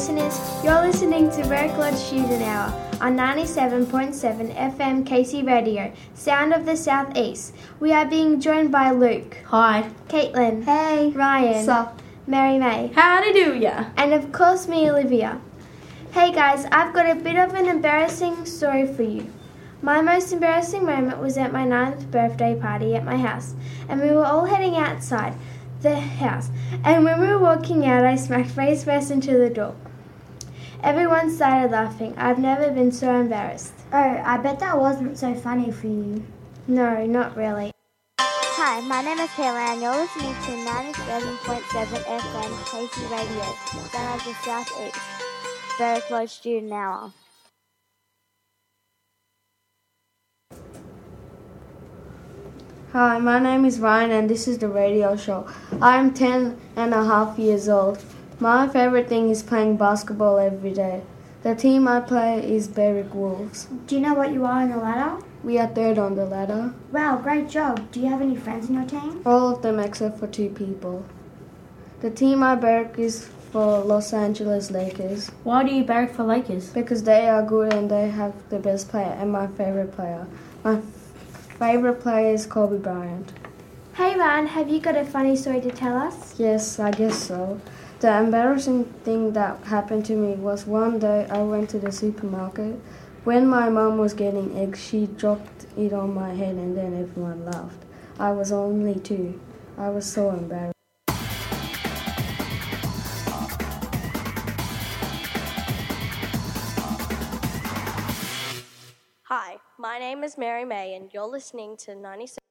listeners. You're listening to Berwick Lodge Student Hour on 97.7 FM KC Radio, Sound of the South East. We are being joined by Luke. Hi. Caitlin. Hey. Ryan. Sup. Mary May. Howdy do ya? And of course me, Olivia. Hey guys, I've got a bit of an embarrassing story for you. My most embarrassing moment was at my 9th birthday party at my house, and we were all heading outside the house, and when we were walking out, I smacked face first into the door. Everyone started laughing. I've never been so embarrassed. Oh, I bet that wasn't so funny for you. No, not really. Hi, my name is Kayla and you're listening to 97.7 FM KC Radio, Sound of the South East, Berwick Lodge Student Hour. Hi, my name is Ryan and this is the radio show. I'm 10 and a half years old. My favorite thing is playing basketball every day. The team I play is Berwick Wolves. Do you know what you are on the ladder? We are third on the ladder. Wow, great job. Do you have any friends in your team? All of them except for 2 people. The team I barrack is for Los Angeles Lakers. Why do you barrack for Lakers? Because they are good and they have the best player and my favorite player. My favorite player is Kobe Bryant. Hey Ryan, have you got a funny story to tell us? Yes, I guess so. The embarrassing thing that happened to me was one day I went to the supermarket. When my mom was getting eggs, she dropped it on my head and then everyone laughed. I was only 2. I was so embarrassed. Hi, my name is Mary May and you're listening to 97.